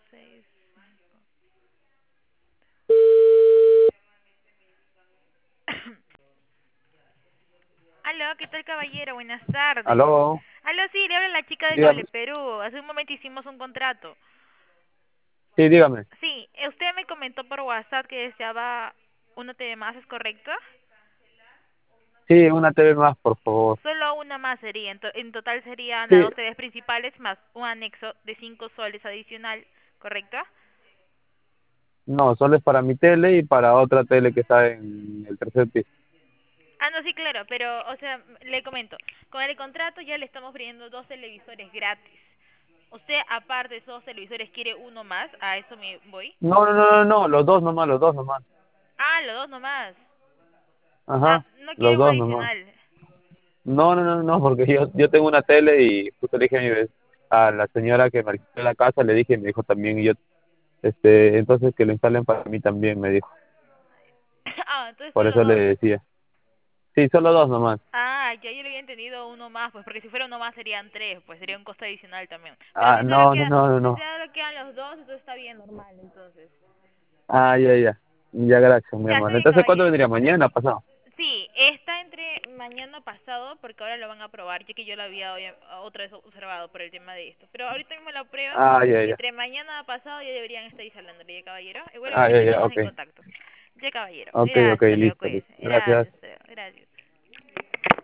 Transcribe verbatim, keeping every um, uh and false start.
seis, cinco. Aló, ¿qué tal, caballero? Buenas tardes. Aló, Aló, sí, le habla la chica de Cable dígame. Perú. Hace un momento hicimos un contrato. Sí, dígame. Sí, eh, usted me comentó por WhatsApp que deseaba una T V más, ¿es correcto? Sí, una T V más, por favor. Solo una más sería. En, to- en total serían las Sí, dos T Vs principales más un anexo de cinco soles adicional, ¿correcto? no, solo es para mi tele y para otra tele que está en el tercer piso. Ah, no, sí, claro, pero, o sea, le comento. Con el contrato ya le estamos brindando dos televisores gratis. Usted, aparte de esos dos televisores, quiere uno más. A eso me voy. No, no, no, no, no, los dos nomás, los dos nomás. Ah, los dos nomás. Ah, Ajá, no quiere los uno dos nomás. adicional. No, no, no, no, porque yo, yo tengo una tele y justo le dije a mi vez- a la señora que me alquiló la casa, le dije, y me dijo también, y yo, este, entonces que lo instalen para mí también, me dijo. Ah, entonces Por solo eso le dos. decía. Sí, solo dos nomás. Ah, ya yo le había entendido uno más, pues porque si fuera uno más serían tres, pues sería un costo adicional también. Pero Ah, si solo no, no, queda, no, no, si no. solo quedan los dos, entonces está bien, normal, entonces. Ah, ya, ya. Ya, gracias, mi Ya, está hermano. bien, Entonces, ¿cuándo caballero. vendría? ¿Mañana, pasado? Sí, está entre mañana pasado, porque ahora lo van a aprobar, ya que yo lo había obvia- otra vez observado por el tema de esto. Pero ahorita mismo lo aprueban Ah, ya, y ya. entre mañana pasado ya deberían estar instalando, ¿ya, caballero? Igual Ah, ahorita ya, ya, estamos ok. en contacto. Ya, caballero. Ok, ok, Gracias, Leo, listo, listo. cuídese. Gracias. Gracias, Leo, gracias.